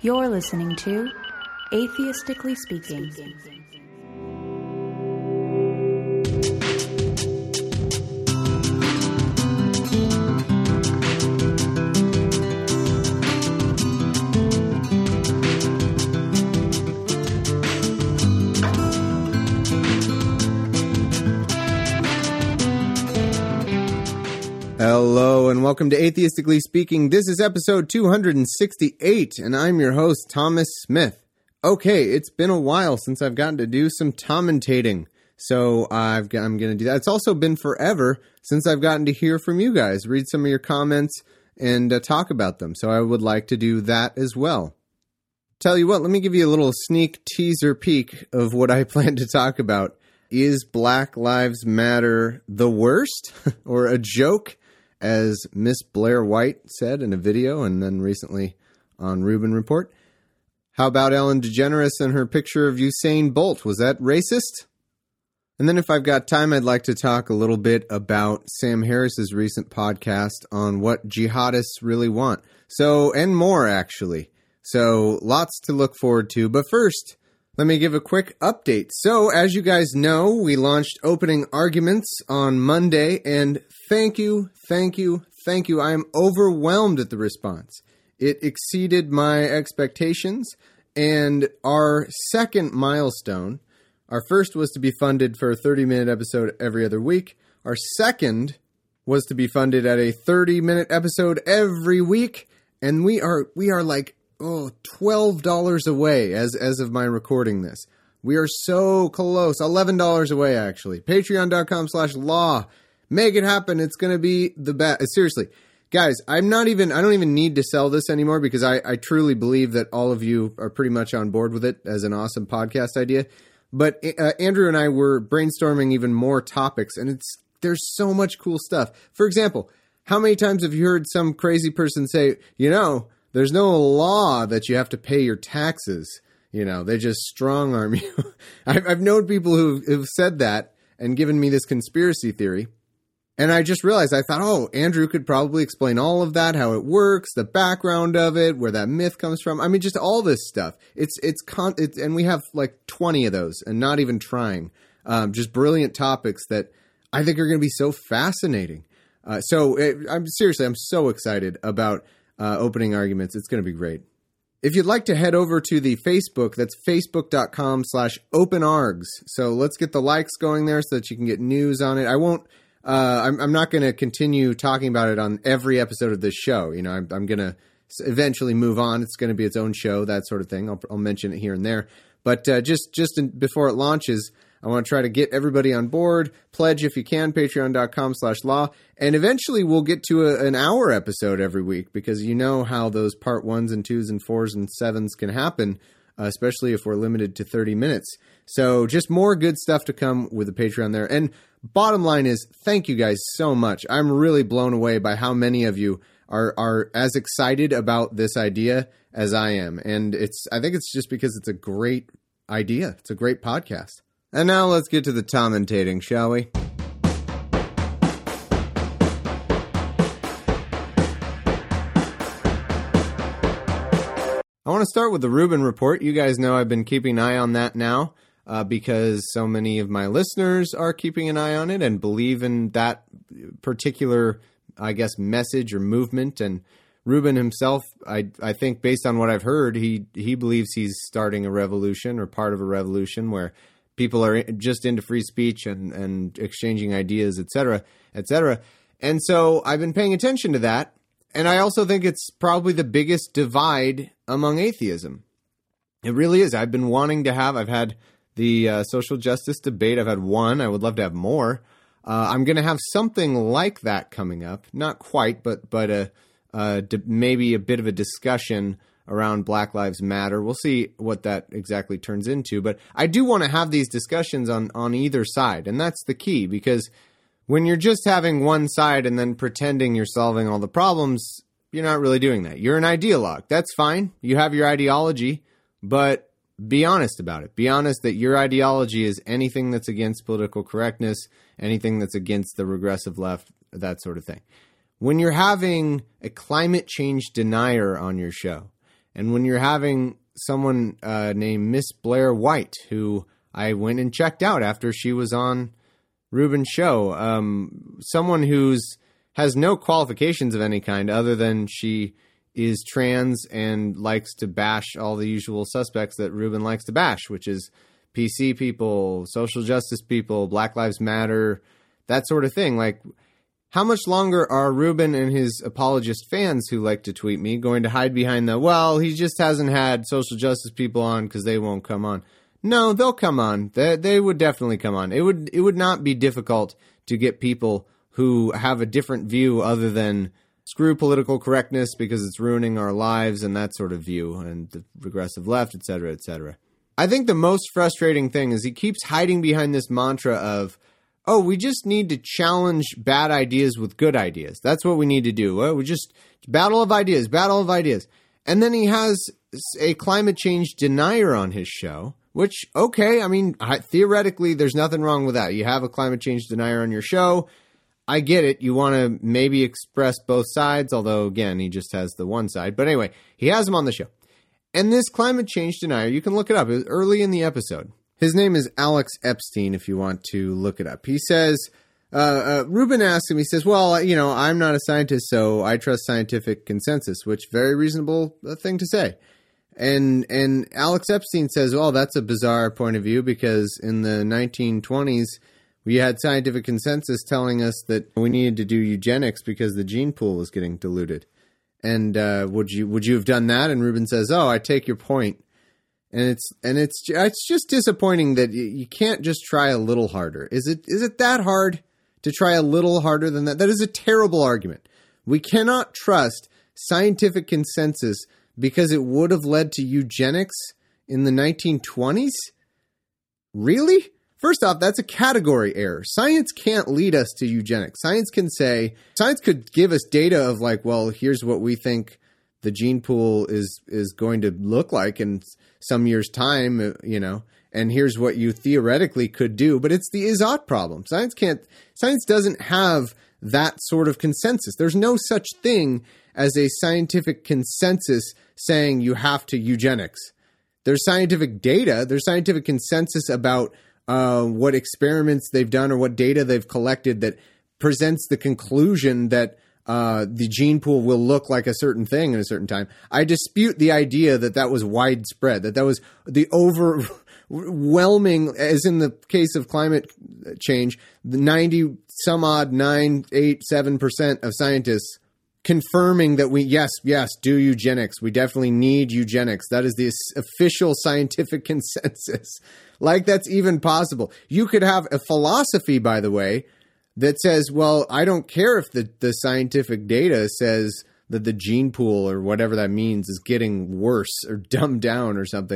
You're listening to Atheistically Speaking. Hello and welcome to Atheistically Speaking. This is episode 268 and I'm your host, Thomas Smith. Okay, it's been a while since I've gotten to do some commentating, so I'm going to do that. It's also been forever since I've gotten to hear from you guys, read some of your comments and talk about them, so I would like to do that as well. Tell you what, let me give you a little sneak teaser peek of what I plan to talk about. Is Black Lives Matter the worst or a joke? As Miss Blair White said in a video and then recently on Rubin Report. How about Ellen DeGeneres and her picture of Usain Bolt? Was that racist? And then if I've got time, I'd like to talk a little bit about Sam Harris's recent podcast on what jihadists really want. And more, actually. So lots to look forward to. But first, let me give a quick update. So, as you guys know, we launched opening arguments on Monday, and thank you. I am overwhelmed at the response. It exceeded my expectations, and our second milestone, our first was to be funded for a 30-minute episode every other week. Our second was to be funded at a 30-minute episode every week, and we are like $12 away as of my recording this. We are so close. $11 away, actually. Patreon.com/law. Make it happen. It's going to be the best. Seriously. Guys, I don't even need to sell this anymore because I truly believe that all of you are pretty much on board with it as an awesome podcast idea. But Andrew and I were brainstorming even more topics, and there's so much cool stuff. For example, how many times have you heard some crazy person say, there's no law that you have to pay your taxes. They just strong arm you. I've known people who've said that and given me this conspiracy theory. And I just realized, I thought, Andrew could probably explain all of that, how it works, the background of it, where that myth comes from. I mean, just all this stuff. And we have like 20 of those and not even trying. Just brilliant topics that I think are going to be so fascinating. I'm so excited about opening arguments. It's going to be great. If you'd like to head over to the Facebook, that's facebook.com/openargs. So let's get the likes going there so that you can get news on it. I'm not going to continue talking about it on every episode of this show. I'm going to eventually move on. It's going to be its own show, that sort of thing. I'll mention it here and there. But before it launches, I want to try to get everybody on board. Pledge if you can, patreon.com/law. And eventually we'll get to an hour episode every week because you know how those part 1s and 2s and 4s and 7s can happen, especially if we're limited to 30 minutes. So just more good stuff to come with the Patreon there. And bottom line is, thank you guys so much. I'm really blown away by how many of you are as excited about this idea as I am. And I think it's just because it's a great idea. It's a great podcast. And now let's get to the commentating, shall we? I want to start with the Rubin Report. You guys know I've been keeping an eye on that now because so many of my listeners are keeping an eye on it and believe in that particular, message or movement. And Rubin himself, I think based on what I've heard, he believes he's starting a revolution or part of a revolution where people are just into free speech and exchanging ideas, et cetera, et cetera. And so I've been paying attention to that. And I also think it's probably the biggest divide among atheism. It really is. I've had the social justice debate. I've had one. I would love to have more. I'm going to have something like that coming up. Not quite, but maybe a bit of a discussion around Black Lives Matter. We'll see what that exactly turns into. But I do want to have these discussions on either side. And that's the key, because when you're just having one side and then pretending you're solving all the problems, you're not really doing that. You're an ideologue. That's fine. You have your ideology, but be honest about it. Be honest that your ideology is anything that's against political correctness, anything that's against the regressive left, that sort of thing. When you're having a climate change denier on your show, And when you're having someone named Miss Blair White, who I went and checked out after she was on Rubin's show, someone who's has no qualifications of any kind other than she is trans and likes to bash all the usual suspects that Rubin likes to bash, which is PC people, social justice people, Black Lives Matter, that sort of thing. Like, how much longer are Rubin and his apologist fans who like to tweet me going to hide behind well, he just hasn't had social justice people on because they won't come on? No, they'll come on. They would definitely come on. It would not be difficult to get people who have a different view other than screw political correctness because it's ruining our lives and that sort of view, and the progressive left, et cetera, et cetera. I think the most frustrating thing is he keeps hiding behind this mantra of, oh, we just need to challenge bad ideas with good ideas. That's what we need to do. Well, we just battle of ideas. And then he has a climate change denier on his show, which, okay, I mean, theoretically, there's nothing wrong with that. You have a climate change denier on your show. I get it. You want to maybe express both sides, although, again, he just has the one side. But anyway, he has him on the show. And this climate change denier, you can look it up. It was early in the episode. His name is Alex Epstein, if you want to look it up. He says, Rubin asks him, he says, well, I'm not a scientist, so I trust scientific consensus, which very reasonable thing to say. And Alex Epstein says, well, that's a bizarre point of view because in the 1920s, we had scientific consensus telling us that we needed to do eugenics because the gene pool was getting diluted. And would you have done that? And Rubin says, oh, I take your point. And it's just disappointing that you can't just try a little harder. Is it that hard to try a little harder than that? That is a terrible argument. We cannot trust scientific consensus because it would have led to eugenics in the 1920s? Really? First off, that's a category error. Science can't lead us to eugenics. Science could give us data of like, well, here's what we think the gene pool is going to look like in some years' time, and here's what you theoretically could do. But it's the is-ought problem. Science doesn't have that sort of consensus. There's no such thing as a scientific consensus saying you have to eugenics. There's scientific data. There's scientific consensus about what experiments they've done or what data they've collected that presents the conclusion that the gene pool will look like a certain thing at a certain time. I dispute the idea that was widespread, that was the overwhelming, as in the case of climate change, the 987% of scientists confirming that yes, do eugenics. We definitely need eugenics. That is the official scientific consensus. Like that's even possible. You could have a philosophy, by the way, that says, well, I don't care if the scientific data says that the gene pool or whatever that means is getting worse or dumbed down or something.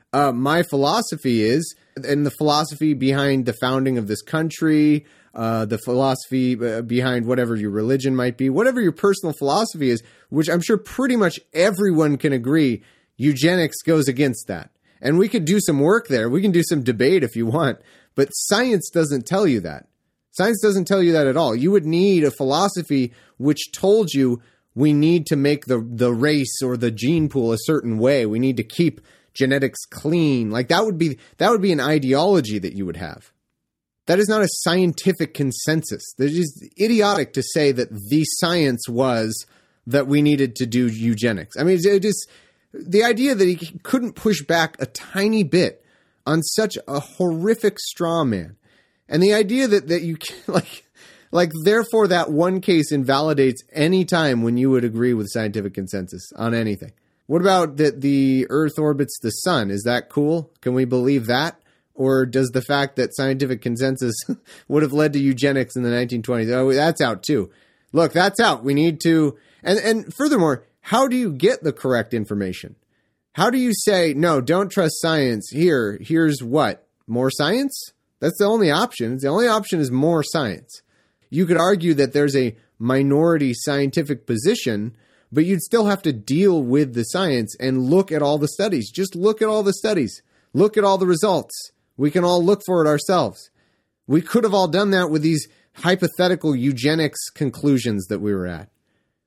My philosophy is, and the philosophy behind the founding of this country, the philosophy behind whatever your religion might be, whatever your personal philosophy is, which I'm sure pretty much everyone can agree, eugenics goes against that. And we could do some work there. We can do some debate if you want, but science doesn't tell you that. Science doesn't tell you that at all. You would need a philosophy which told you we need to make the race or the gene pool a certain way. We need to keep genetics clean. Like that would be an ideology that you would have. That is not a scientific consensus. It is idiotic to say that the science was that we needed to do eugenics. I mean, it is the idea that he couldn't push back a tiny bit on such a horrific straw man. And the idea that you can, therefore that one case invalidates any time when you would agree with scientific consensus on anything. What about that the Earth orbits the sun? Is that cool? Can we believe that? Or does the fact that scientific consensus would have led to eugenics in the 1920s? Oh, that's out too. Look, that's out. We need to, and furthermore, how do you get the correct information? How do you say, no, don't trust science? Here's what? More science? That's the only option. The only option is more science. You could argue that there's a minority scientific position, but you'd still have to deal with the science and look at all the studies. Just look at all the studies. Look at all the results. We can all look for it ourselves. We could have all done that with these hypothetical eugenics conclusions that we were at.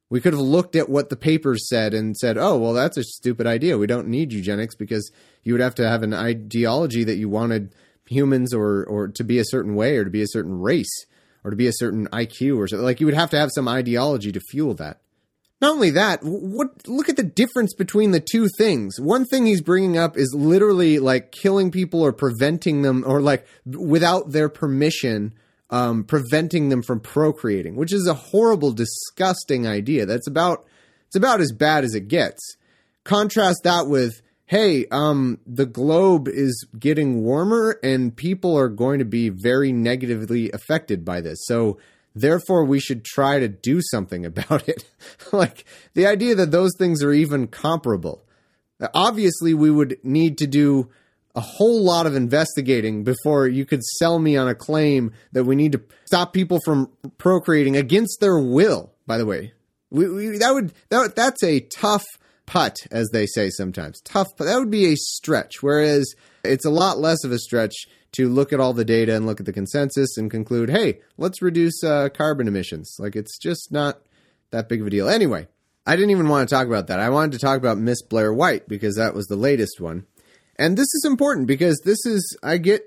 We could have looked at what the papers said and said, oh, well, that's a stupid idea. We don't need eugenics because you would have to have an ideology that you wanted humans or to be a certain way or to be a certain race or to be a certain IQ or something. Like, you would have to have some ideology to fuel that. Not only that, look at the difference between the two things. One thing he's bringing up is literally like killing people or preventing them, or like without their permission, preventing them from procreating, which is a horrible, disgusting idea. It's about as bad as it gets. Contrast that with, hey, the globe is getting warmer and people are going to be very negatively affected by this. So therefore, we should try to do something about it. Like, the idea that those things are even comparable. Obviously, we would need to do a whole lot of investigating before you could sell me on a claim that we need to stop people from procreating against their will, by the way. That's a tough putt, as they say sometimes. Tough, but that would be a stretch. Whereas it's a lot less of a stretch to look at all the data and look at the consensus and conclude, hey, let's reduce carbon emissions. Like, it's just not that big of a deal. Anyway, I didn't even want to talk about that. I wanted to talk about Miss Blair White because that was the latest one. And this is important because this is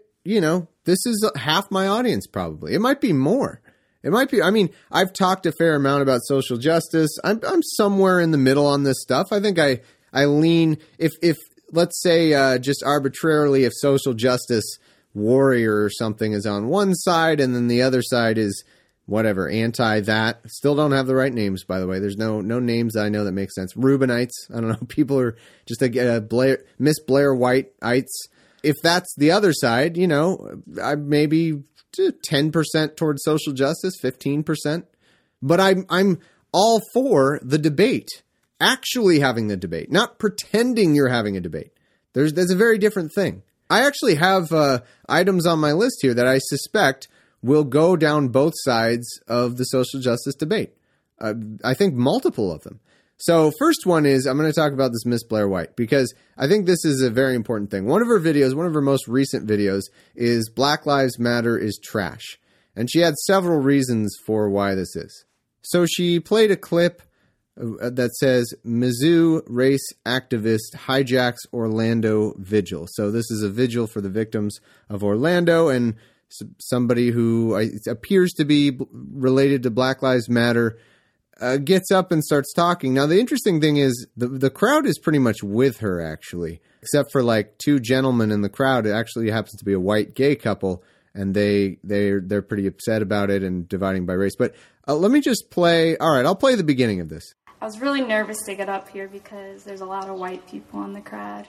half my audience probably. It might be more. It might be, I mean, I've talked a fair amount about social justice. I'm somewhere in the middle on this stuff. I think I lean, if let's say just arbitrarily, if social justice warrior or something is on one side and then the other side is whatever, anti that. Still don't have the right names, by the way. There's no names that I know that make sense. Reubenites. I don't know. People are just Miss Blair White-ites. If that's the other side, I maybe 10% towards social justice, 15%. But I'm all for the debate. Actually having the debate, not pretending you're having a debate. There's a very different thing. I actually have items on my list here that I suspect will go down both sides of the social justice debate. I think multiple of them. So first one is, I'm going to talk about this Miss Blair White because I think this is a very important thing. One of her videos, one of her most recent videos is Black Lives Matter is trash. And she had several reasons for why this is. So she played a clip that says, Mizzou race activist hijacks Orlando vigil. So this is a vigil for the victims of Orlando, and somebody who appears to be related to Black Lives Matter gets up and starts talking. Now, the interesting thing is the crowd is pretty much with her, actually, except for like two gentlemen in the crowd. It actually happens to be a white gay couple, and they're pretty upset about it and dividing by race. But let me just play. All right, I'll play the beginning of this. I was really nervous to get up here because there's a lot of white people in the crowd.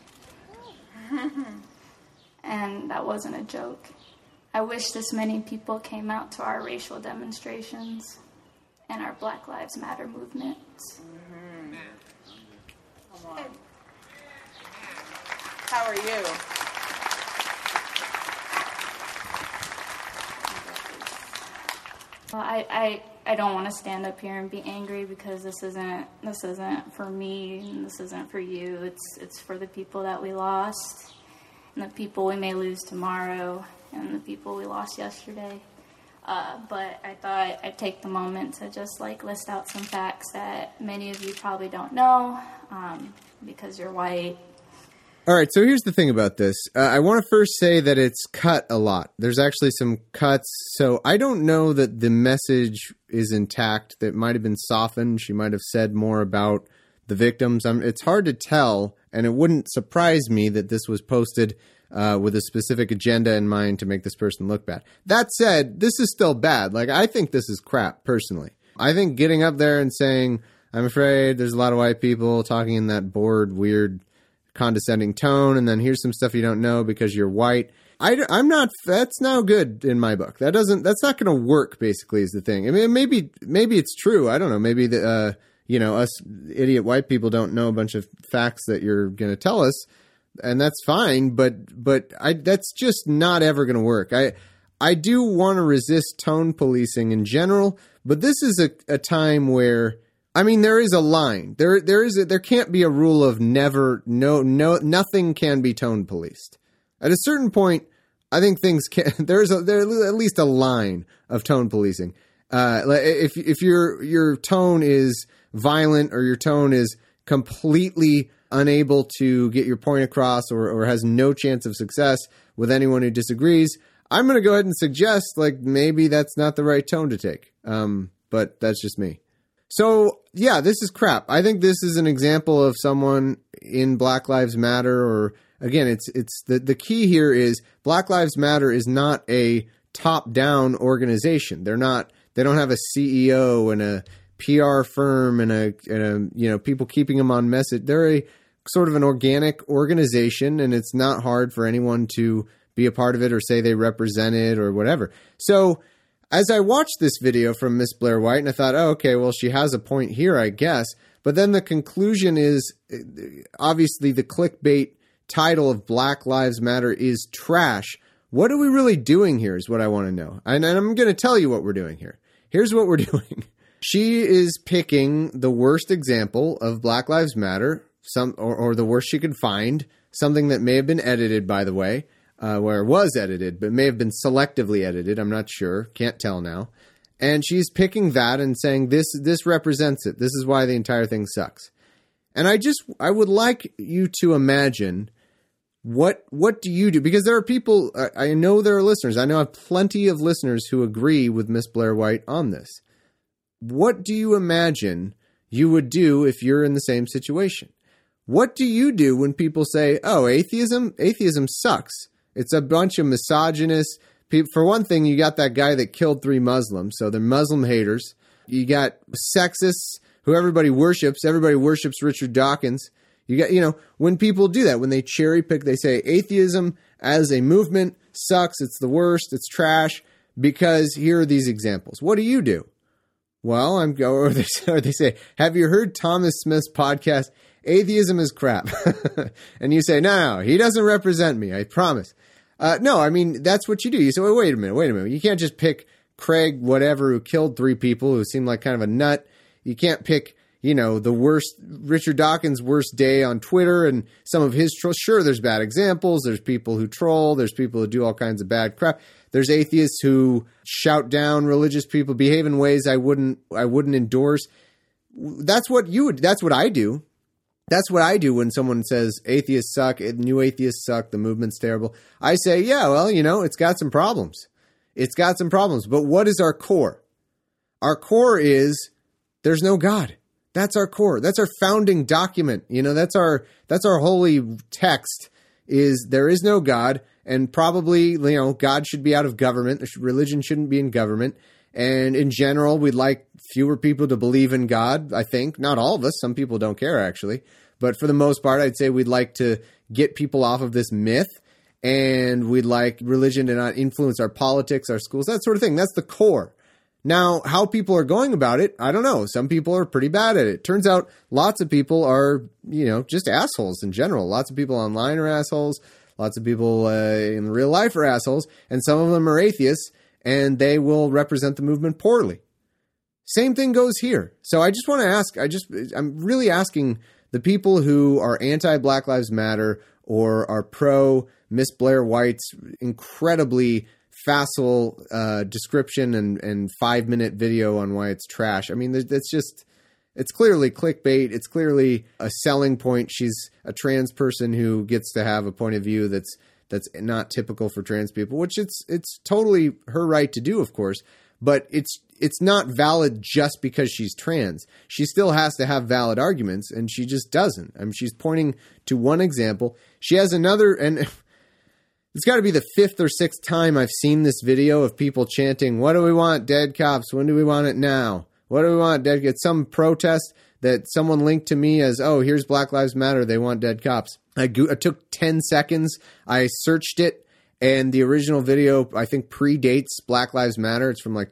And that wasn't a joke. I wish this many people came out to our racial demonstrations and our Black Lives Matter movements. Mm-hmm. Come on. How are you? Well, I don't want to stand up here and be angry because this isn't for me and this isn't for you. It's for the people that we lost and the people we may lose tomorrow and the people we lost yesterday. But I thought I'd take the moment to just list out some facts that many of you probably don't know because you're white. All right, so here's the thing about this. I want to first say that it's cut a lot. There's actually some cuts, so I don't know that the message is intact. That might have been softened. She might have said more about the victims. It's hard to tell, and it wouldn't surprise me that this was posted with a specific agenda in mind to make this person look bad. That said, this is still bad. I think this is crap, personally. I think getting up there and saying, I'm afraid there's a lot of white people talking in that bored, weird, condescending tone, and then here's some stuff you don't know because you're white. I'm not. That's no good in my book. That's not going to work. Basically, is the thing. I mean, maybe it's true. I don't know. Maybe us idiot white people don't know a bunch of facts that you're going to tell us, and that's fine. But that's just not ever going to work. I do want to resist tone policing in general, but this is a time where. I mean, there is a line. There can't be a rule of never, nothing can be tone policed. At a certain point, I think things can. There's at least a line of tone policing, If your tone is violent or your tone is completely unable to get your point across or has no chance of success with anyone who disagrees, I'm going to go ahead and suggest maybe that's not the right tone to take. But that's just me. So yeah, this is crap. I think this is an example of someone in Black Lives Matter, or again, it's the key here is Black Lives Matter is not a top-down organization. They don't have a CEO and a PR firm and a people keeping them on message. They're a sort of an organic organization, and it's not hard for anyone to be a part of it or say they represent it or whatever. So as I watched this video from Miss Blair White, and I thought, oh, okay, well, she has a point here, I guess. But then the conclusion is, obviously, the clickbait title of Black Lives Matter is trash. What are we really doing here is what I want to know. And I'm going to tell you what we're doing here. Here's what we're doing. She is picking the worst example of Black Lives Matter, or the worst she could find, something that may have been edited, by the way, where it was edited, but may have been selectively edited. I'm not sure. Can't tell now. And she's picking that and saying, this represents it. This is why the entire thing sucks. And I would like you to imagine, what do you do? Because there are people, I know there are listeners. I know I have plenty of listeners who agree with Miss Blair White on this. What do you imagine you would do if you're in the same situation? What do you do when people say, oh, atheism sucks? It's a bunch of misogynists. For one thing, you got that guy that killed 3 Muslims, so they're Muslim haters. You got sexists who everybody worships. Everybody worships Richard Dawkins. You got, when people do that, when they cherry pick, they say atheism as a movement sucks. It's the worst. It's trash. Because here are these examples. What do you do? Well, or they say, have you heard Thomas Smith's podcast? Atheism is crap. And you say, no, he doesn't represent me. I promise. No, I mean, that's what you do. You say, wait a minute. You can't just pick Craig whatever who killed 3 people who seemed like kind of a nut. You can't pick, the worst, Richard Dawkins' worst day on Twitter and some of his trolls. Sure, there's bad examples. There's people who troll. There's people who do all kinds of bad crap. There's atheists who shout down religious people, behave in ways I wouldn't endorse. That's what I do. That's what I do when someone says atheists suck, new atheists suck, the movement's terrible. I say, yeah, well, it's got some problems. It's got some problems. But what is our core? Our core is there's no God. That's our core. That's our founding document. That's our holy text is there is no God, and probably, God should be out of government. Religion shouldn't be in government. And in general, we'd like fewer people to believe in God, I think. Not all of us. Some people don't care, actually. But for the most part, I'd say we'd like to get people off of this myth, and we'd like religion to not influence our politics, our schools, that sort of thing. That's the core. Now, how people are going about it, I don't know. Some people are pretty bad at it. Turns out lots of people are, just assholes in general. Lots of people online are assholes. Lots of people in real life are assholes. And some of them are atheists, and they will represent the movement poorly. Same thing goes here. So I just want to ask, I'm really asking the people who are anti-Black Lives Matter or are pro Miss Blair White's incredibly facile description and 5-minute video on why it's trash. I mean, it's clearly clickbait. It's clearly a selling point. She's a trans person who gets to have a point of view that's not typical for trans people, which it's totally her right to do, of course. But it's not valid just because she's trans. She still has to have valid arguments, and she just doesn't. I mean, she's pointing to one example. She has another, and it's got to be the 5th or 6th time I've seen this video of people chanting, "What do we want? Dead cops. When do we want it now? What do we want? Dead?" It's some protest that someone linked to me as, oh, here's Black Lives Matter. They want dead cops. I took 10 seconds. I searched it. And the original video, I think, predates Black Lives Matter. It's from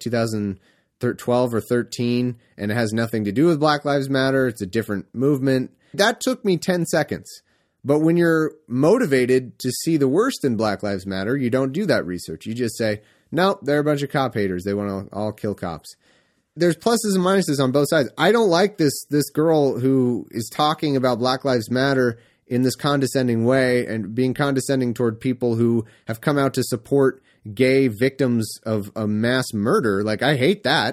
2012 or 13, and it has nothing to do with Black Lives Matter. It's a different movement. That took me 10 seconds. But when you're motivated to see the worst in Black Lives Matter, you don't do that research. You just say, nope, they're a bunch of cop haters. They want to all kill cops. There's pluses and minuses on both sides. I don't like this girl who is talking about Black Lives Matter in this condescending way and being condescending toward people who have come out to support gay victims of a mass murder. I hate that.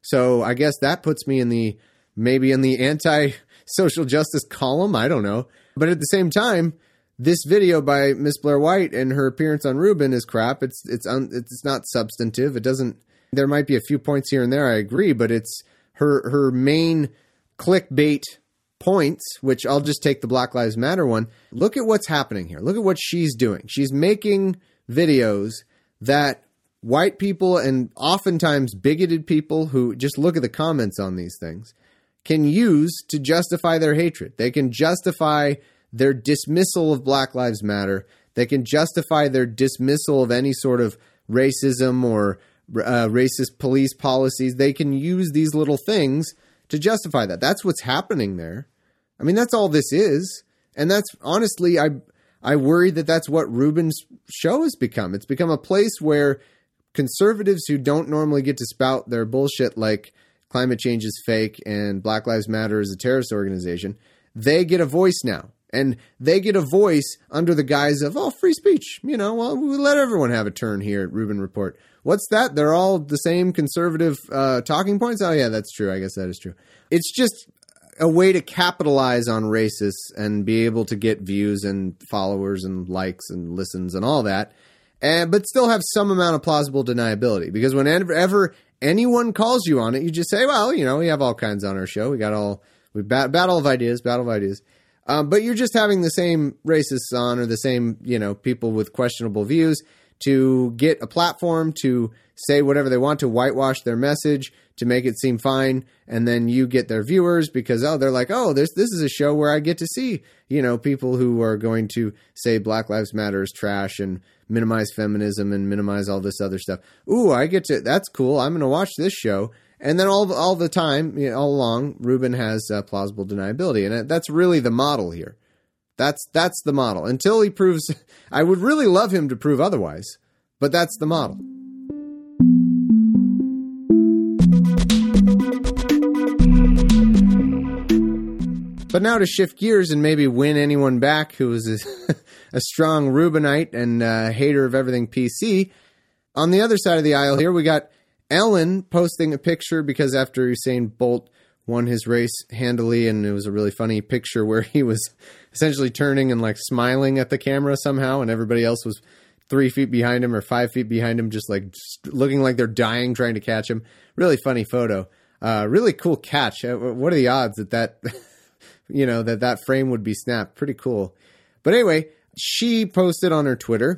So I guess that puts me maybe in the anti-social justice column. I don't know. But at the same time, this video by Miss Blair White and her appearance on Rubin is crap. It's not substantive. It doesn't. There might be a few points here and there, I agree, but it's her main clickbait points, which I'll just take the Black Lives Matter one. Look at what's happening here. Look at what she's doing. She's making videos that white people and oftentimes bigoted people who just look at the comments on these things can use to justify their hatred. They can justify their dismissal of Black Lives Matter. They can justify their dismissal of any sort of racism or racist police policies. They can use these little things to justify that. That's what's happening there. I mean, that's all this is. And that's honestly, I worry that that's what Rubin's show has become. It's become a place where conservatives who don't normally get to spout their bullshit like climate change is fake and Black Lives Matter is a terrorist organization, they get a voice now. And they get a voice under the guise of, free speech. We let everyone have a turn here at Rubin Report. What's that? They're all the same conservative talking points? Oh, yeah, that's true. I guess that is true. It's just a way to capitalize on racists and be able to get views and followers and likes and listens and all that, but still have some amount of plausible deniability. Because whenever anyone calls you on it, you just say, well, we have all kinds on our show. We battle of ideas. But you're just having the same racists on or the same, people with questionable views to get a platform to say whatever they want, to whitewash their message, to make it seem fine. And then you get their viewers because, they're like, this is a show where I get to see, people who are going to say Black Lives Matter is trash and minimize feminism and minimize all this other stuff. Ooh, that's cool. I'm going to watch this show. And then all the time, all along, Rubin has plausible deniability. And that's really the model here. That's the model. Until he proves, I would really love him to prove otherwise, but that's the model. But now to shift gears and maybe win anyone back who is a strong Rubinite and hater of everything PC. On the other side of the aisle here, we got Ellen posting a picture because after Usain Bolt won his race handily, and it was a really funny picture where he was essentially turning and like smiling at the camera somehow, and everybody else was 3 feet behind him or 5 feet behind him, just looking like they're dying trying to catch him. Really funny photo. Really cool catch. What are the odds that that frame would be snapped? Pretty cool. But anyway, she posted on her Twitter,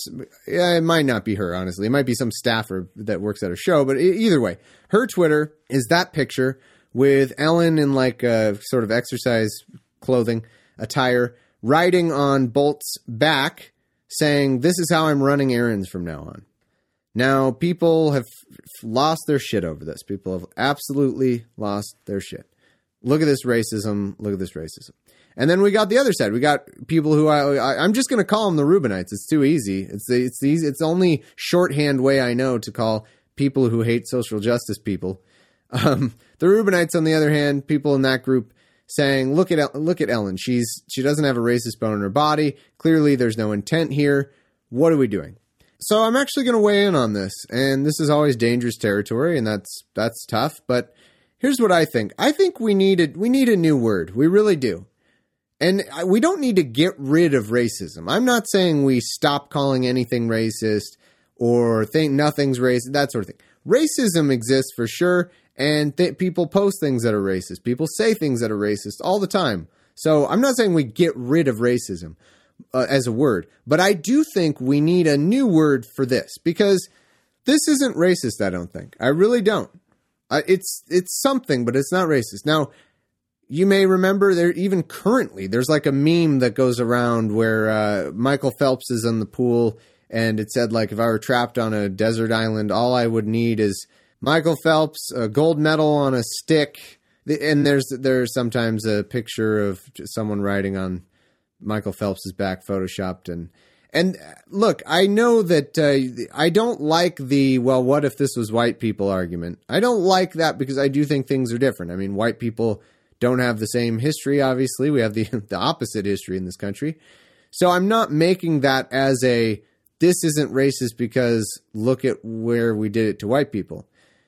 it might not be her, honestly. It might be some staffer that works at her show, but either way, her Twitter is that picture with Ellen in like a sort of exercise clothing attire, riding on Bolt's back, saying, "This is how I'm running errands from now on." Now, people have lost their shit over this. People have absolutely lost their shit. Look at this racism. Look at this racism. And then we got the other side. We got people who I'm just going to call them the Rubinites. It's too easy. It's the only shorthand way I know to call people who hate social justice people. The Rubinites, on the other hand, people in that group saying, look at Ellen. She doesn't have a racist bone in her body. Clearly, there's no intent here. What are we doing? So I'm actually going to weigh in on this. And this is always dangerous territory, and that's tough. But here's what I think. I think we need a new word. We really do. And we don't need to get rid of racism. I'm not saying we stop calling anything racist or think nothing's racist, that sort of thing. Racism exists for sure, and people post things that are racist. People say things that are racist all the time. So I'm not saying we get rid of racism as a word, but I do think we need a new word for this, because this isn't racist, I don't think. I really don't. It's something, but it's not racist. Now, you may remember even currently, there's like a meme that goes around where Michael Phelps is in the pool, and it said, like, if I were trapped on a desert island, all I would need is Michael Phelps, a gold medal on a stick. And there's sometimes a picture of someone riding on Michael Phelps's back, photoshopped. And look, I know that I don't like the, well, what if this was white people argument. I don't like that because I do think things are different. I mean, white people don't have the same history, obviously. We have the opposite history in this country. So I'm not making that as this isn't racist because look at where we did it to white people.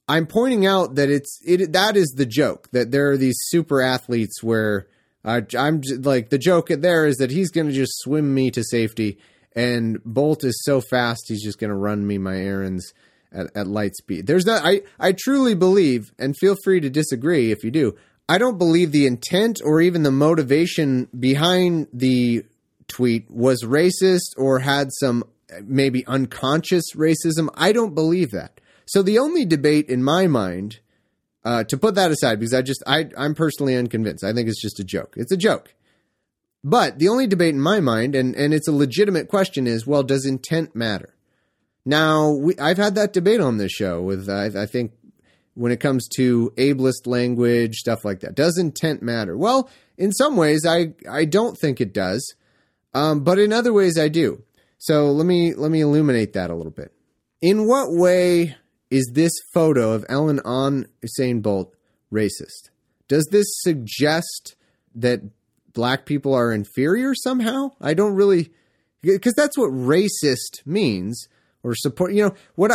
I'm pointing out that that is the joke, that there are these super athletes where I'm like, the joke there is that he's going to just swim me to safety, and Bolt is so fast he's just going to run me my errands at light speed. There's not. I truly believe, and feel free to disagree if you do, I don't believe the intent or even the motivation behind the tweet was racist or had some maybe unconscious racism. I don't believe that. So the only debate in my mind, to put that aside, because I'm personally unconvinced. I think it's just a joke. It's a joke. But the only debate in my mind, and it's a legitimate question, is, well, does intent matter? Now, I've had that debate on this show with, I think, when it comes to ableist language, stuff like that. Does intent matter? Well, in some ways, I don't think it does, but in other ways, I do. So let me illuminate that a little bit. In what way is this photo of Ellen on Usain Bolt racist? Does this suggest that black people are inferior somehow? I don't really, because that's what racist means. Or support, all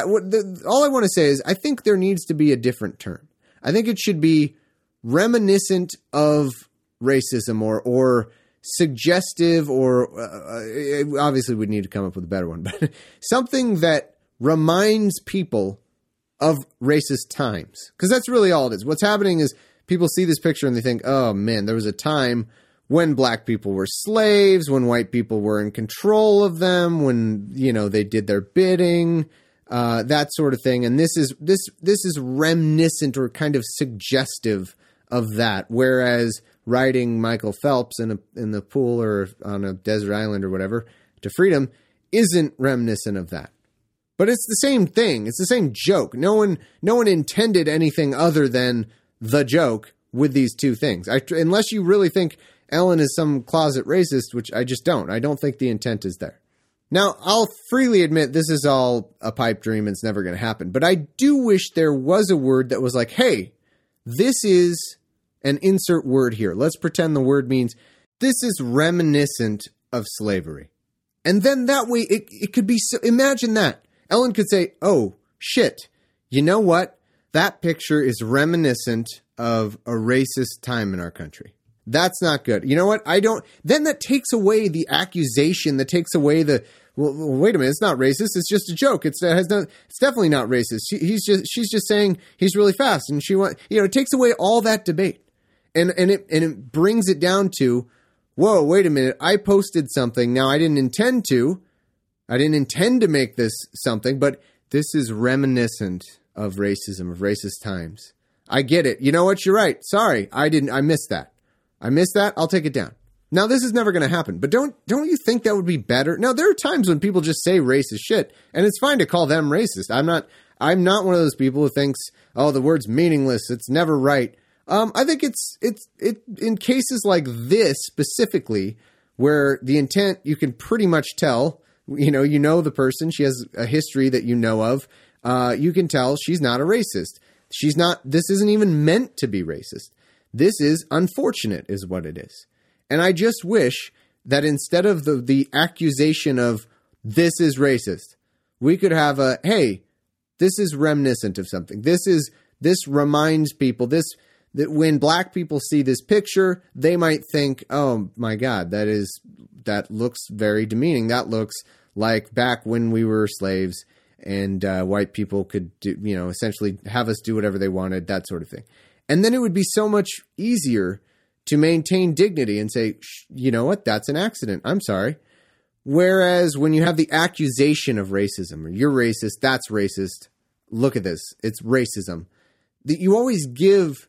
I want to say is I think there needs to be a different term. I think it should be reminiscent of racism or suggestive, or obviously we'd need to come up with a better one, but something that reminds people of racist times. Because that's really all it is. What's happening is people see this picture and they think, oh man, there was a time when black people were slaves, when white people were in control of them, when, they did their bidding, that sort of thing. And this is reminiscent or kind of suggestive of that. Whereas riding Michael Phelps in the pool or on a desert island or whatever to freedom isn't reminiscent of that. But it's the same thing. It's the same joke. No one intended anything other than the joke with these two things. Unless you really think Ellen is some closet racist, which I just don't. I don't think the intent is there. Now, I'll freely admit this is all a pipe dream and it's never going to happen. But I do wish there was a word that was like, hey, this is an insert word here. Let's pretend the word means this is reminiscent of slavery. And then that way it could be, so, imagine that. Ellen could say, oh, shit, you know what? That picture is reminiscent of a racist time in our country. That's not good. You know what? Then that takes away the accusation, that takes away well, wait a minute, it's not racist. It's just a joke. It's definitely not racist. She's just saying he's really fast and it takes away all that debate. And it brings it down to, whoa, wait a minute. I posted something. Now I didn't intend to make this something, but this is reminiscent of racism, of racist times. I get it. You know what? You're right. Sorry. I missed that. I'll take it down. Now, this is never going to happen, but don't you think that would be better? Now, there are times when people just say racist shit, and it's fine to call them racist. I'm not one of those people who thinks, oh, the word's meaningless. It's never right. I think it's in cases like this specifically, where the intent, you can pretty much tell, you know the person, she has a history that you know of. You can tell she's not a racist. This isn't even meant to be racist. This is unfortunate is what it is. And I just wish that instead of the accusation of this is racist, we could have hey, this is reminiscent of something. This reminds people that when black people see this picture, they might think, oh my God, that looks very demeaning. That looks like back when we were slaves and white people could do, essentially have us do whatever they wanted, that sort of thing. And then it would be so much easier to maintain dignity and say, you know what, that's an accident. I'm sorry. Whereas when you have the accusation of racism, or you're racist, that's racist. Look at this. It's racism. You always give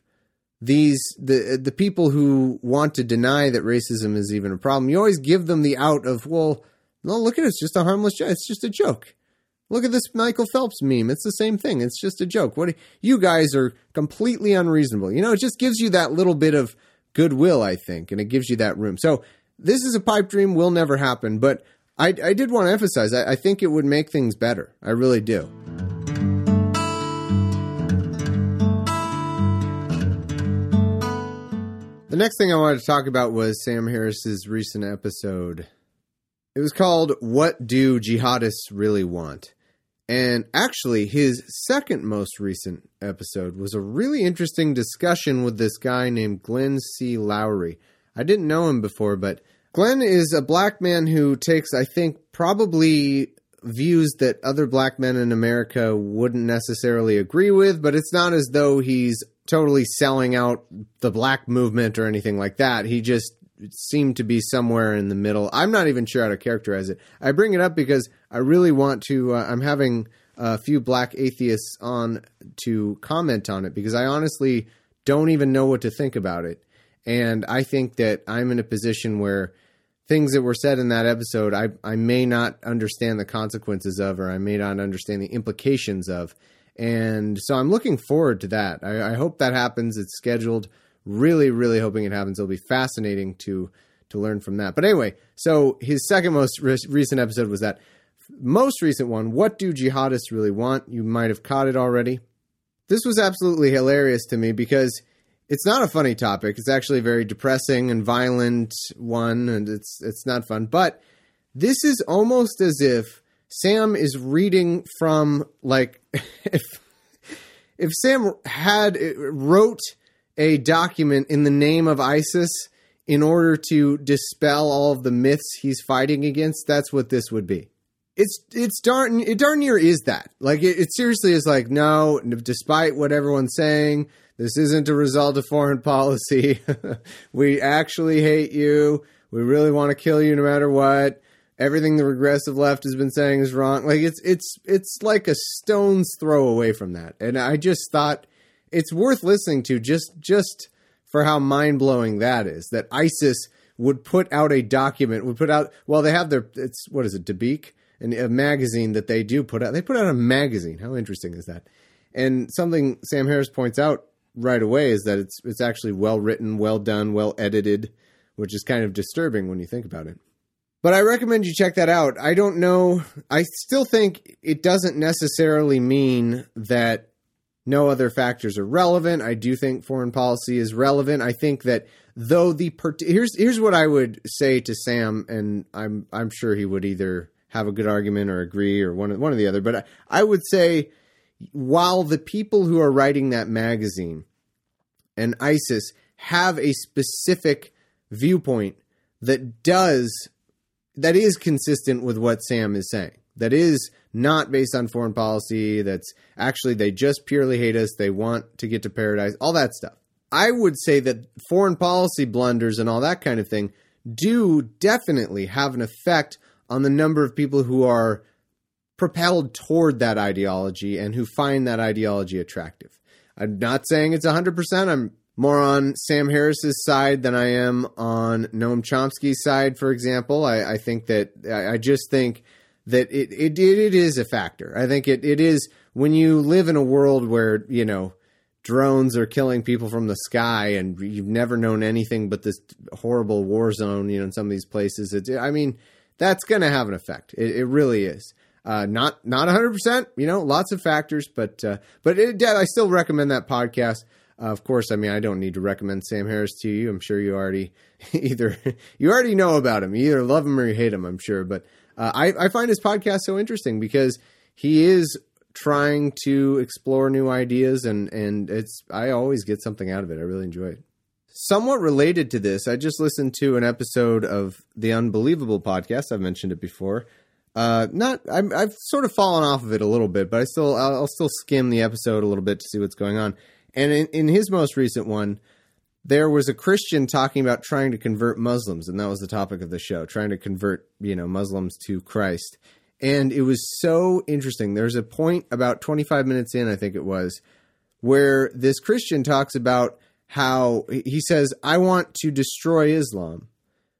the people who want to deny that racism is even a problem, you always give them the out of, well, no, look at it. It's just a harmless joke. It's just a joke. Look at this Michael Phelps meme. It's the same thing. It's just a joke. You guys are completely unreasonable. It just gives you that little bit of goodwill, I think, and it gives you that room. So this is a pipe dream, will never happen, but I did want to emphasize, I think it would make things better. I really do. The next thing I wanted to talk about was Sam Harris's recent episode. It was called, What Do Jihadists Really Want? And actually, his second most recent episode was a really interesting discussion with this guy named Glenn C. Lowry. I didn't know him before, but Glenn is a black man who takes, I think, probably views that other black men in America wouldn't necessarily agree with, but it's not as though he's totally selling out the black movement or anything like that. He just seemed to be somewhere in the middle. I'm not even sure how to characterize it. I bring it up because I really want to, I'm having a few black atheists on to comment on it because I honestly don't even know what to think about it. And I think that I'm in a position where things that were said in that episode, I may not understand the consequences of, or I may not understand the implications of. And so I'm looking forward to that. I hope that happens. It's scheduled. Really, really hoping it happens. It'll be fascinating to learn from that. But anyway, so his second most recent episode was that most recent one, What Do Jihadists Really Want? You might have caught it already. This was absolutely hilarious to me because it's not a funny topic. It's actually a very depressing and violent one, and it's not fun. But this is almost as if Sam is reading from, like, if Sam wrote a document in the name of ISIS in order to dispel all of the myths he's fighting against, that's what this would be. It darn near is that. Like, it seriously is like, no, despite what everyone's saying, this isn't a result of foreign policy. We actually hate you. We really want to kill you no matter what. Everything the regressive left has been saying is wrong. Like, it's like a stone's throw away from that. And I just thought it's worth listening to just for how mind-blowing that is, that ISIS would put out a document, they have their, Dabiq, and a magazine that they do put out. They put out a magazine. How interesting is that? And something Sam Harris points out right away is that it's actually well-written, well-done, well-edited, which is kind of disturbing when you think about it. But I recommend you check that out. I don't know. I still think it doesn't necessarily mean that no other factors are relevant. I do think foreign policy is relevant. I think that though here's what I would say to Sam, and I'm sure he would either have a good argument or agree or one or the other. But I would say while the people who are writing that magazine and ISIS have a specific viewpoint that is consistent with what Sam is saying, that is not based on foreign policy, that's actually they just purely hate us, they want to get to paradise, all that stuff. I would say that foreign policy blunders and all that kind of thing do definitely have an effect on the number of people who are propelled toward that ideology and who find that ideology attractive. I'm not saying it's 100%. I'm more on Sam Harris's side than I am on Noam Chomsky's side, for example. I think that I just think that it is a factor. I think it is when you live in a world where, drones are killing people from the sky and you've never known anything but this horrible war zone, in some of these places. That's going to have an effect. It really is. Not 100%, lots of factors, but I still recommend that podcast. Of course, I don't need to recommend Sam Harris to you. I'm sure you already know about him. You either love him or you hate him, I'm sure. But I find his podcast so interesting because he is trying to explore new ideas, and I always get something out of it. I really enjoy it. Somewhat related to this, I just listened to an episode of the Unbelievable podcast. I've mentioned it before. I've sort of fallen off of it a little bit, but I'll still skim the episode a little bit to see what's going on. And in his most recent one, there was a Christian talking about trying to convert Muslims, and that was the topic of the show, trying to convert, Muslims to Christ. And it was so interesting. There's a point about 25 minutes in, I think it was, where this Christian talks about how he says, I want to destroy Islam.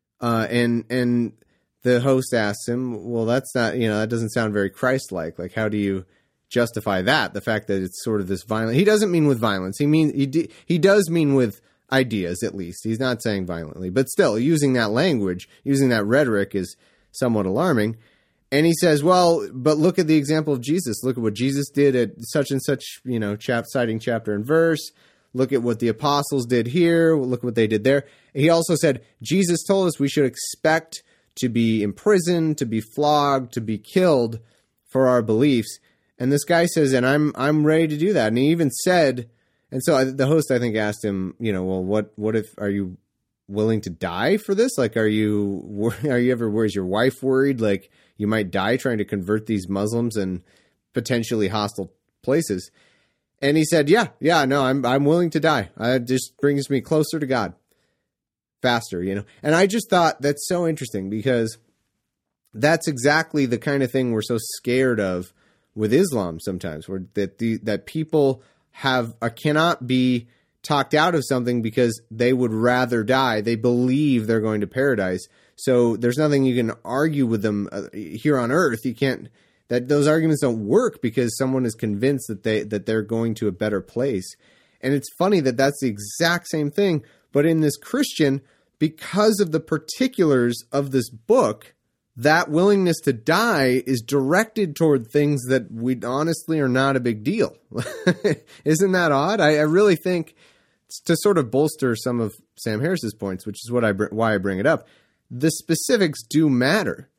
And the host asks him, well, that's not, that doesn't sound very Christ-like. Like, how do you justify that? The fact that it's sort of this violent. He doesn't mean with violence. He does mean with ideas, at least. He's not saying violently, but still using that language, using that rhetoric is somewhat alarming. And he says, well, but look at the example of Jesus. Look at what Jesus did at such and such, citing chapter and verse. Look at what the apostles did here. Look what they did there. He also said, Jesus told us we should expect to be imprisoned, to be flogged, to be killed for our beliefs. And this guy says, and I'm ready to do that. And he even said, and so the host, I think, asked him, well, what if, are you willing to die for this? Like, are you ever, where's your wife worried? Like, you might die trying to convert these Muslims in potentially hostile places. And he said, yeah, no, I'm willing to die. It just brings me closer to God faster, And I just thought that's so interesting because that's exactly the kind of thing we're so scared of with Islam sometimes, where that people cannot be talked out of something because they would rather die. They believe they're going to paradise. So there's nothing you can argue with them here on earth. You can't. That those arguments don't work because someone is convinced that they're going to a better place. And it's funny that that's the exact same thing. But in this Christian, because of the particulars of this book, that willingness to die is directed toward things that we honestly are not a big deal. Isn't that odd? I really think, to sort of bolster some of Sam Harris's points, which is why I bring it up, the specifics do matter.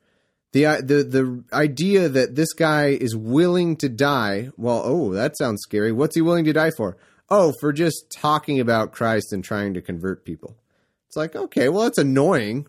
The idea that this guy is willing to die, well, that sounds scary. What's he willing to die for? Oh, for just talking about Christ and trying to convert people. It's like, okay, well, it's annoying.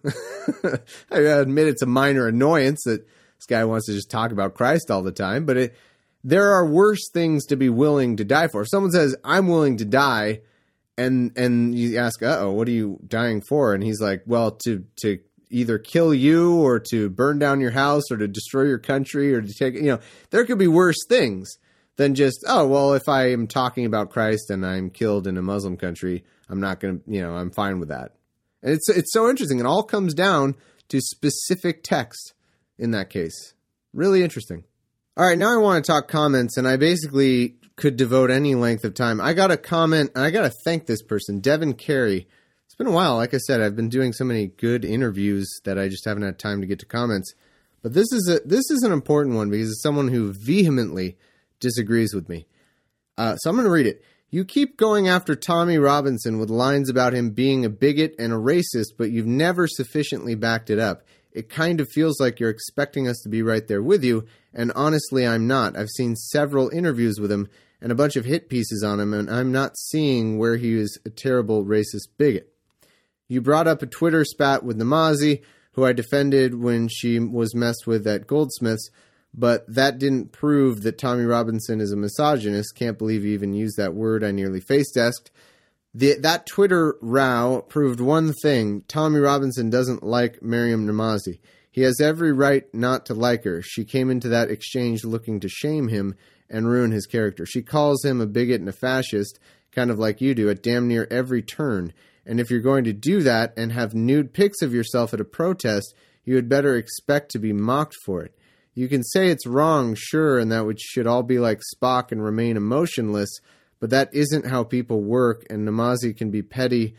I admit it's a minor annoyance that this guy wants to just talk about Christ all the time, but there are worse things to be willing to die for. If someone says, I'm willing to die, and you ask, what are you dying for? And he's like, well, to either kill you or to burn down your house or to destroy your country or to take, there could be worse things than just, if I am talking about Christ and I'm killed in a Muslim country, I'm not going to, I'm fine with that. And it's so interesting. It all comes down to specific text in that case. Really interesting. All right, now I want to talk comments, and I basically could devote any length of time. I got a comment, and I got to thank this person, Devin Carey. It's been a while. Like I said, I've been doing so many good interviews that I just haven't had time to get to comments. But this is an important one because it's someone who vehemently disagrees with me. So I'm going to read it. You keep going after Tommy Robinson with lines about him being a bigot and a racist, but you've never sufficiently backed it up. It kind of feels like you're expecting us to be right there with you, and honestly, I'm not. I've seen several interviews with him and a bunch of hit pieces on him, and I'm not seeing where he is a terrible racist bigot. You brought up a Twitter spat with Namazi, who I defended when she was messed with at Goldsmiths, but that didn't prove that Tommy Robinson is a misogynist. Can't believe you even used that word. I nearly face-desked. That Twitter row proved one thing. Tommy Robinson doesn't like Maryam Namazi. He has every right not to like her. She came into that exchange looking to shame him and ruin his character. She calls him a bigot and a fascist, kind of like you do, at damn near every turn. And if you're going to do that and have nude pics of yourself at a protest, you had better expect to be mocked for it. You can say it's wrong, sure, and that we should all be like Spock and remain emotionless, but that isn't how people work, and Namazi can be petty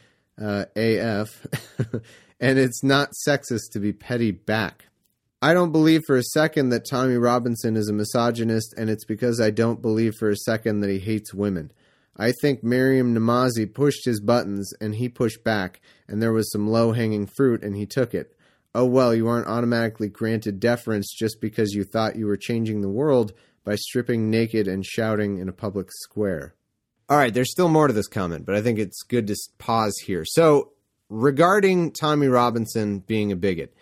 AF, and it's not sexist to be petty back. I don't believe for a second that Tommy Robinson is a misogynist, and it's because I don't believe for a second that he hates women. I think Maryam Namazi pushed his buttons, and he pushed back, and there was some low-hanging fruit, and he took it. Oh, well, you aren't automatically granted deference just because you thought you were changing the world by stripping naked and shouting in a public square. All right, there's still more to this comment, but I think it's good to pause here. So, regarding Tommy Robinson being a bigot,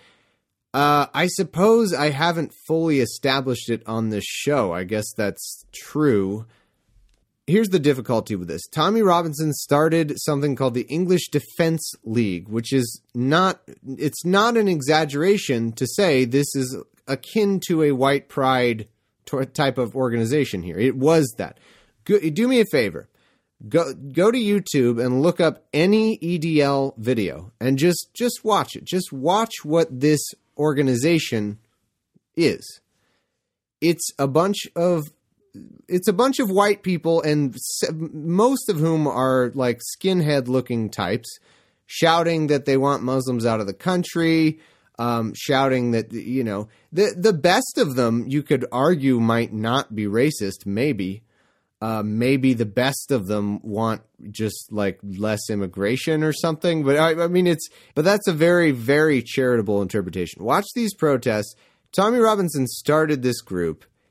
I suppose I haven't fully established it on this show. I guess that's true. Here's the difficulty with this. Tommy Robinson started something called the English Defense League, which is it's not an exaggeration to say this is akin to a white pride type of organization here. It was that. Do me a favor. Go to YouTube and look up any EDL video and just watch it. Just watch what this organization is. It's a bunch of white people, and most of whom are like skinhead-looking types, shouting that they want Muslims out of the country, shouting that, the best of them, you could argue, might not be racist, maybe. Maybe the best of them want just like less immigration or something. But but that's a very, very charitable interpretation. Watch these protests. Tommy Robinson started this group.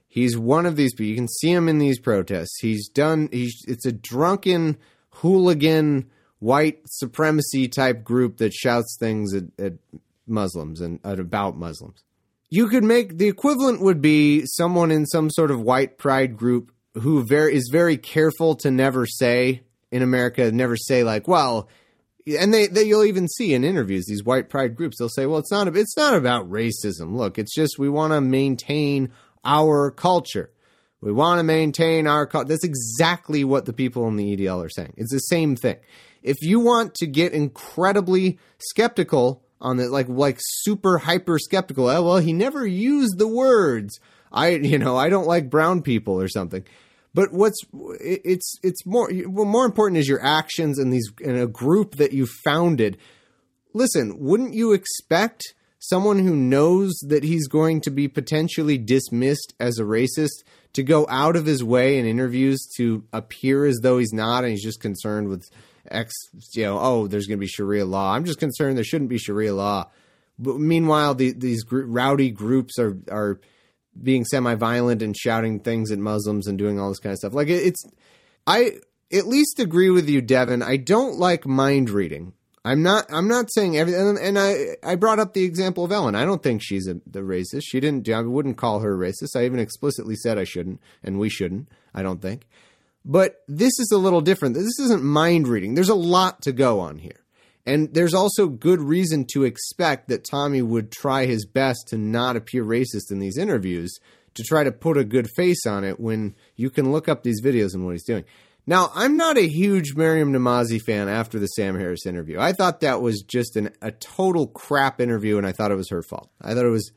He's one of these people. You can see him in these protests. It's a drunken, hooligan, white supremacy type group that shouts things at Muslims and about Muslims. You could make the equivalent would be someone in some sort of white pride group who is very careful to never say in America, never say like, well, and they you'll even see in interviews, these white pride groups, they'll say, well, it's not about racism. Look, it's just we want to maintain our culture. We want to maintain our culture. That's exactly what the people in the EDL are saying. It's the same thing. If you want to get incredibly skeptical on it, like super hyper skeptical, well, he never used the words. I don't like brown people or something. But it's more important is your actions in a group that you founded. Listen, wouldn't you expect someone who knows that he's going to be potentially dismissed as a racist to go out of his way in interviews to appear as though he's not and he's just concerned with there's going to be Sharia law. I'm just concerned there shouldn't be Sharia law. But meanwhile, these rowdy groups are being semi-violent and shouting things at Muslims and doing all this kind of stuff. Like I at least agree with you, Devin. I don't like mind reading. I'm not saying everything. And I brought up the example of Ellen. I don't think she's the racist. I wouldn't call her racist. I even explicitly said I shouldn't, and we shouldn't, I don't think. But this is a little different. This isn't mind reading. There's a lot to go on here. And there's also good reason to expect that Tommy would try his best to not appear racist in these interviews, to try to put a good face on it when you can look up these videos and what he's doing. Now, I'm not a huge Maryam Namazi fan after the Sam Harris interview. I thought that was just a total crap interview, and I thought it was her fault. I thought it was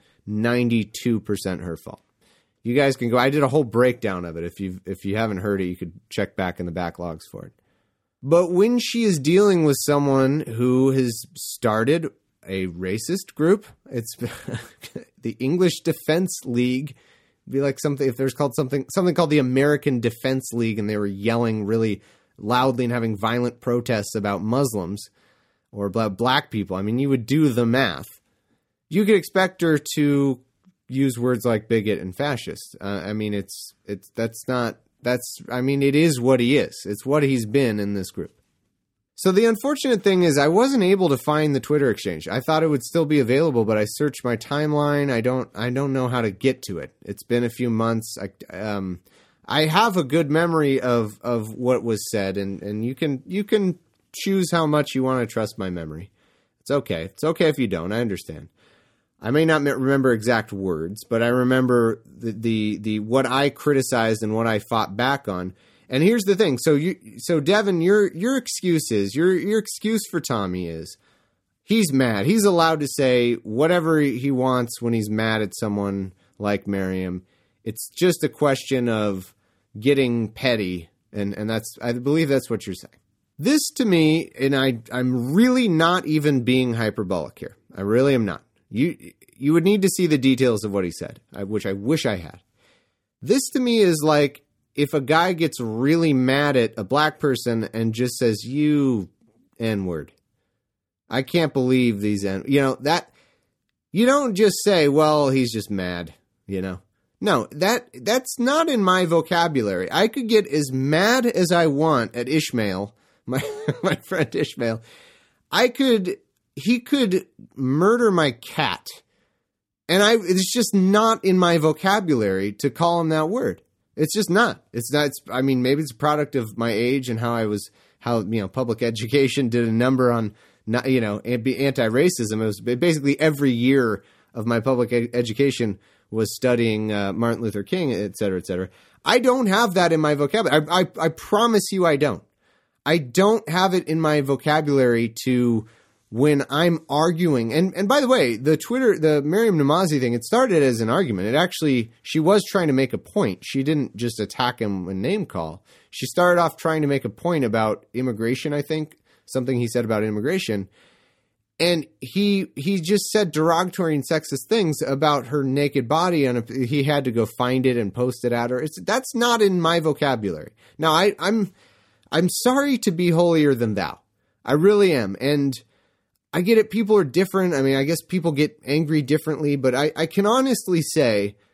92% her fault. You guys can go. I did a whole breakdown of it. If you haven't heard it, you could check back in the backlogs for it. But when she is dealing with someone who has started a racist group, it's the English Defense League. It'd be like something if there's something called the American Defense League, and they were yelling really loudly and having violent protests about Muslims or about black people. I mean, you would do the math. You could expect her to use words like bigot and fascist. It is what he is. It's what he's been in this group. So the unfortunate thing is I wasn't able to find the Twitter exchange. I thought it would still be available, but I searched my timeline. I don't know how to get to it. It's been a few months. I have a good memory of what was said, and you can choose how much you want to trust my memory. It's okay. It's okay if you don't. I understand. I may not remember exact words, but I remember the what I criticized and what I fought back on. And here's the thing. So Devin, your excuse for Tommy is he's mad. He's allowed to say whatever he wants when he's mad at someone like Maryam. It's just a question of getting petty, and I believe that's what you're saying. This to me, and I'm really not even being hyperbolic here. I really am not. You would need to see the details of what he said, which I wish I had. This to me is like if a guy gets really mad at a black person and just says, you N-word. I can't believe these that you don't just say, well, he's just mad, No, that's not in my vocabulary. I could get as mad as I want at Ishmael, my friend Ishmael. He could murder my cat. And it's just not in my vocabulary to call him that word. It's just not. It's not. Maybe it's a product of my age and how public education did a number on, anti-racism. It was basically every year of my public education was studying Martin Luther King, et cetera, et cetera. I don't have that in my vocabulary. I promise you I don't. I don't have it in my vocabulary to when I'm arguing. And by the way, the Maryam Namazi thing, it started as an argument. She was trying to make a point. She didn't just attack him and name call. She started off trying to make a point about immigration, I think, something he said about immigration. And he just said derogatory and sexist things about her naked body, and he had to go find it and post it at her. That's not in my vocabulary. Now, I'm sorry to be holier than thou. I really am. And I get it. People are different. I guess people get angry differently, but I can honestly say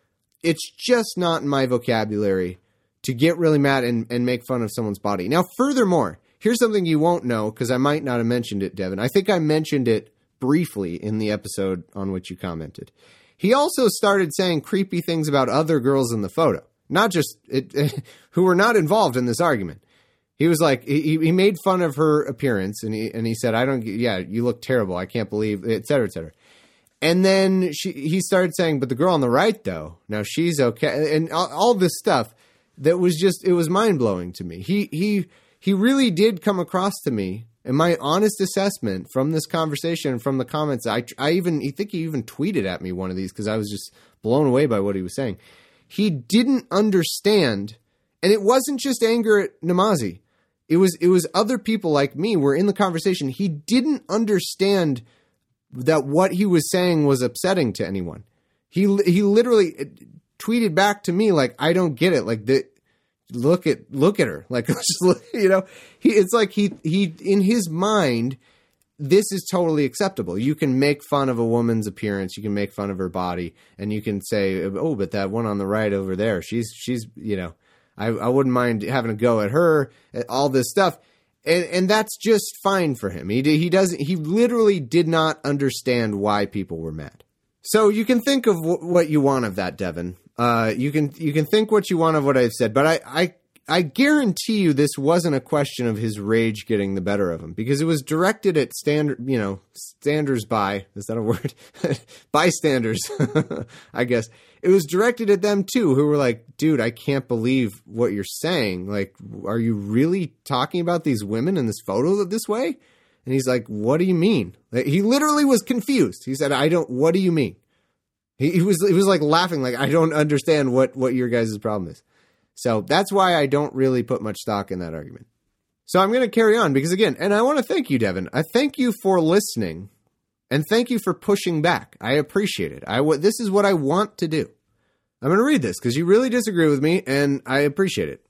it's just not in my vocabulary to get really mad and make fun of someone's body. Now, furthermore, here's something you won't know because I might not have mentioned it, Devin. I think I mentioned it briefly in the episode on which you commented. He also started saying creepy things about other girls in the photo, not just who were not involved in this argument. He was like, he made fun of her appearance, and he said, you look terrible. I can't believe, et cetera, et cetera. And then he started saying, but the girl on the right, though, now she's okay. And all this stuff that was just, it was mind-blowing to me. He really did come across to me, and my honest assessment from this conversation and from the comments, I think he even tweeted at me one of these because I was just blown away by what he was saying. He didn't understand, and it wasn't just anger at Namazi. It was other people like me were in the conversation. He didn't understand that what he was saying was upsetting to anyone. He literally tweeted back to me like, I don't get it. Like, look at her. Like, it's like he in his mind, this is totally acceptable. You can make fun of a woman's appearance. You can make fun of her body, and you can say, oh, but that one on the right over there, she's I wouldn't mind having a go at her, all this stuff. And that's just fine for him. He literally did not understand why people were mad. So you can think of what you want of that, Devin. You can think what you want of what I've said, but I guarantee you this wasn't a question of his rage getting the better of him, because it was directed at standers by, is that a word? Bystanders, I guess. It was directed at them too, who were like, dude, I can't believe what you're saying. Like, are you really talking about these women in this photo this way? And he's like, what do you mean? He literally was confused. He said, what do you mean? He was like laughing, like, I don't understand what your guys' problem is. So that's why I don't really put much stock in that argument. So I'm going to carry on because, again, and I want to thank you, Devin. I thank you for listening, and thank you for pushing back. I appreciate it. This is what I want to do. I'm going to read this because you really disagree with me, and I appreciate it.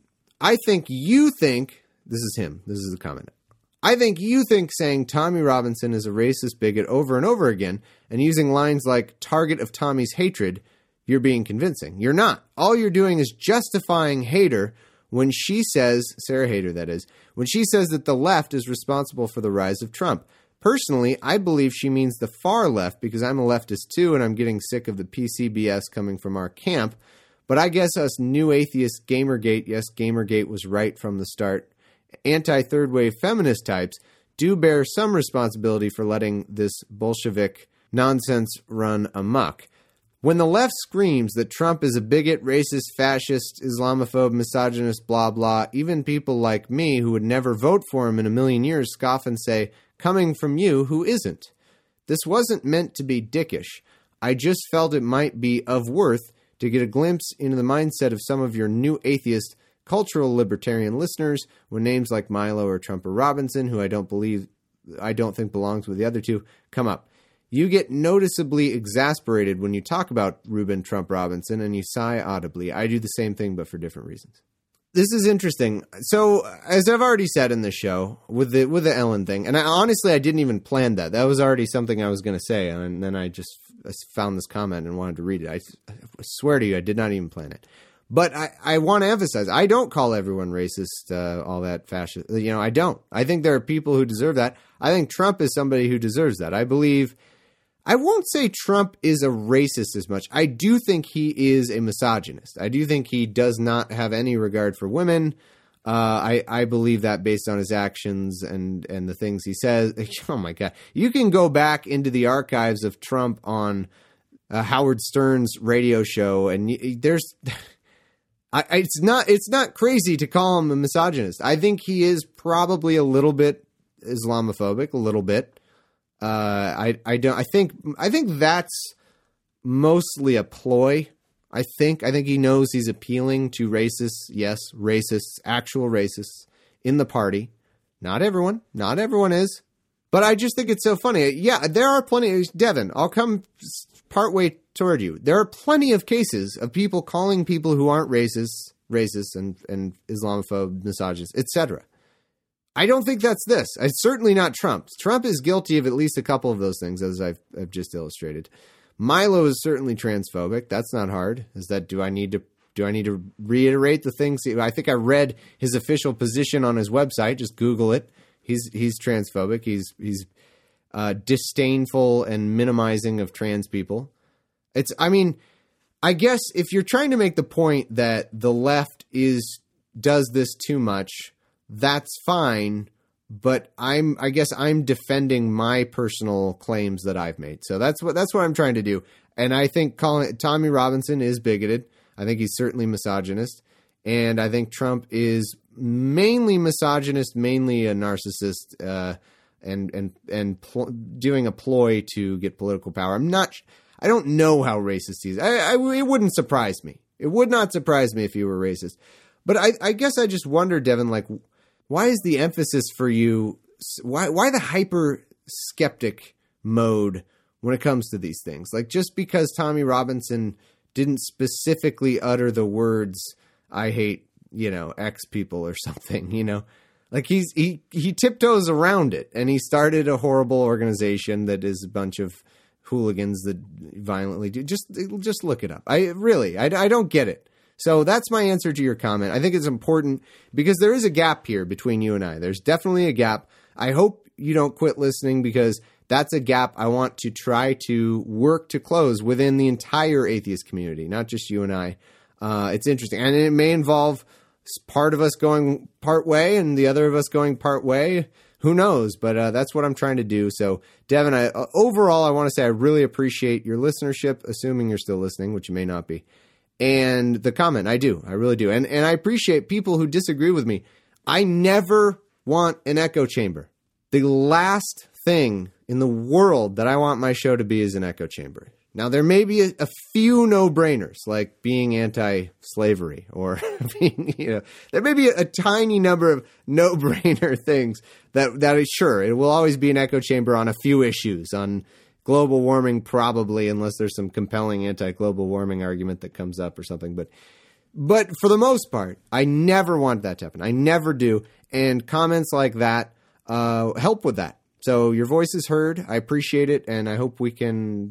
This is him. This is the comment. I think you think saying Tommy Robinson is a racist bigot over and over again and using lines like target of Tommy's hatred, you're being convincing. You're not. All you're doing is justifying Hader when she says, Sarah Hader that is, when she says that the left is responsible for the rise of Trump. Personally, I believe she means the far left because I'm a leftist too and I'm getting sick of the PCBS coming from our camp. But I guess us new atheist Gamergate, yes, Gamergate was right from the start, anti-third wave feminist types do bear some responsibility for letting this Bolshevik nonsense run amok. When the left screams that Trump is a bigot, racist, fascist, Islamophobe, misogynist, blah, blah, even people like me who would never vote for him in a million years scoff and say, coming from you who isn't. This wasn't meant to be dickish. I just felt it might be of worth to get a glimpse into the mindset of some of your new atheist cultural libertarian listeners when names like Milo or Trump or Robinson, who I don't think belongs with the other two, come up. You get noticeably exasperated when you talk about Reuben Trump Robinson and you sigh audibly. I do the same thing, but for different reasons. This is interesting. So, as I've already said in the show, with the Ellen thing, and I didn't even plan that. That was already something I was going to say, and then I just found this comment and wanted to read it. I swear to you, I did not even plan it. But I want to emphasize, I don't call everyone racist, all that fascist. I don't. I think there are people who deserve that. I think Trump is somebody who deserves that. I won't say Trump is a racist as much. I do think he is a misogynist. I do think he does not have any regard for women. I believe that based on his actions and the things he says. Oh, my God. You can go back into the archives of Trump on Howard Stern's radio show, and it's not crazy to call him a misogynist. I think he is probably a little bit Islamophobic, a little bit. I think that's mostly a ploy. I think he knows he's appealing to racists. Yes, racists, actual racists in the party. Not everyone is, but I just think it's so funny. Yeah, there are plenty. Devin, I'll come partway toward you. There are plenty of cases of people calling people who aren't racist and Islamophobe, misogynist, etc. I don't think that's this. It's certainly not Trump. Trump is guilty of at least a couple of those things, as I've just illustrated. Milo is certainly transphobic. That's not hard. Do I need to reiterate the things? I think I read his official position on his website. Just Google it. He's transphobic. He's disdainful and minimizing of trans people. I guess if you're trying to make the point that the left does this too much, that's fine. But I guess I'm defending my personal claims that I've made. So that's what I'm trying to do. And I think Tommy Robinson is bigoted. I think he's certainly misogynist. And I think Trump is mainly misogynist, mainly a narcissist, and doing a ploy to get political power. I don't know how racist he is. It wouldn't surprise me. It would not surprise me if he were racist. But I guess I just wonder, Devin, like, why is the emphasis for you? Why the hyper skeptic mode when it comes to these things? Like, just because Tommy Robinson didn't specifically utter the words, "I hate, X people" or something, like he tiptoes around it, and he started a horrible organization that is a bunch of hooligans that violently do. Just look it up. I don't get it. So that's my answer to your comment. I think it's important because there is a gap here between you and I. There's definitely a gap. I hope you don't quit listening because that's a gap I want to try to work to close within the entire atheist community, not just you and I. It's interesting. And it may involve part of us going part way and the other of us going part way. Who knows? But that's what I'm trying to do. So, Devin, overall, I want to say I really appreciate your listenership, assuming you're still listening, which you may not be. And the comment, I do. I really do. And I appreciate people who disagree with me. I never want an echo chamber. The last thing in the world that I want my show to be is an echo chamber. Now, there may be a few no-brainers, like being anti-slavery or being, there may be a tiny number of no-brainer things that is sure, it will always be an echo chamber on a few issues, on global warming, probably, unless there's some compelling anti-global warming argument that comes up or something. But for the most part, I never want that to happen. I never do. And comments like that help with that. So your voice is heard. I appreciate it. And I hope we can,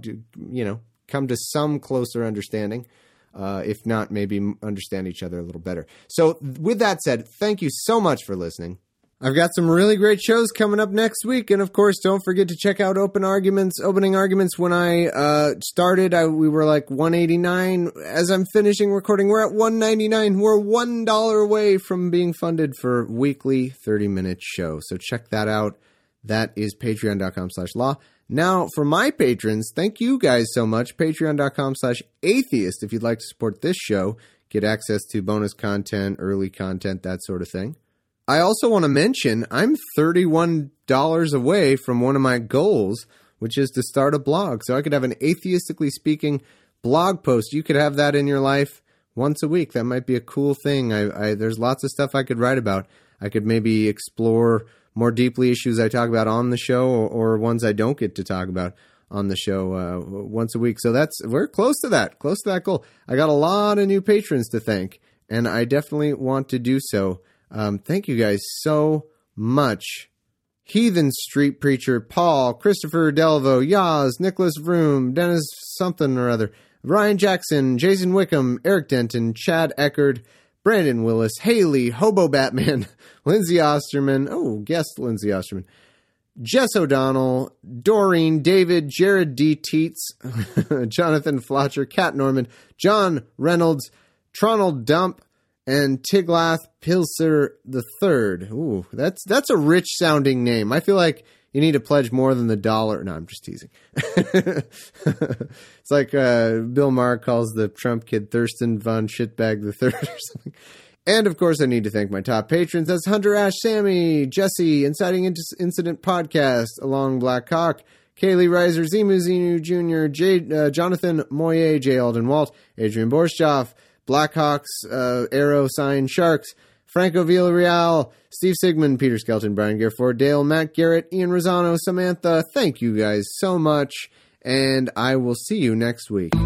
come to some closer understanding. If not, maybe understand each other a little better. So with that said, thank you so much for listening. I've got some really great shows coming up next week. And, of course, don't forget to check out Opening Arguments. When I started, we were like $189. As I'm finishing recording, we're at $199. We're $1 away from being funded for weekly 30-minute show. So check that out. That is patreon.com/law. Now, for my patrons, thank you guys so much. Patreon.com/atheist if you'd like to support this show. Get access to bonus content, early content, that sort of thing. I also want to mention I'm $31 away from one of my goals, which is to start a blog. So I could have an atheistically speaking blog post. You could have that in your life once a week. That might be a cool thing. There's lots of stuff I could write about. I could maybe explore more deeply issues I talk about on the show or ones I don't get to talk about on the show once a week. So we're close to that goal. I got a lot of new patrons to thank, and I definitely want to do so. Thank you guys so much. Heathen Street Preacher, Paul, Christopher Delvo, Yaz, Nicholas Vroom, Dennis something or other, Ryan Jackson, Jason Wickham, Eric Denton, Chad Eckerd, Brandon Willis, Haley, Hobo Batman, Lindsay Osterman, guest Lindsay Osterman, Jess O'Donnell, Doreen, David, Jared D. Teets, Jonathan Flotcher, Kat Norman, John Reynolds, Tronald Dump, and Tiglath Pilser III. Ooh, that's a rich sounding name. I feel like you need to pledge more than $1. No, I'm just teasing. It's like Bill Maher calls the Trump kid Thurston von Shitbag III or something. And of course, I need to thank my top patrons. That's Hunter Ash, Sammy, Jesse, Inciting Incident Podcast, Along Black Hawk, Kaylee Reiser, Zimu Zinu Jr., Jonathan Moyer, J. Alden Walt, Adrian Borschoff, Blackhawks, Arrow Sign Sharks, Franco Villarreal, Steve Sigmund, Peter Skelton, Brian Garford, Dale, Matt Garrett, Ian Rosano, Samantha. Thank you guys so much, and I will see you next week.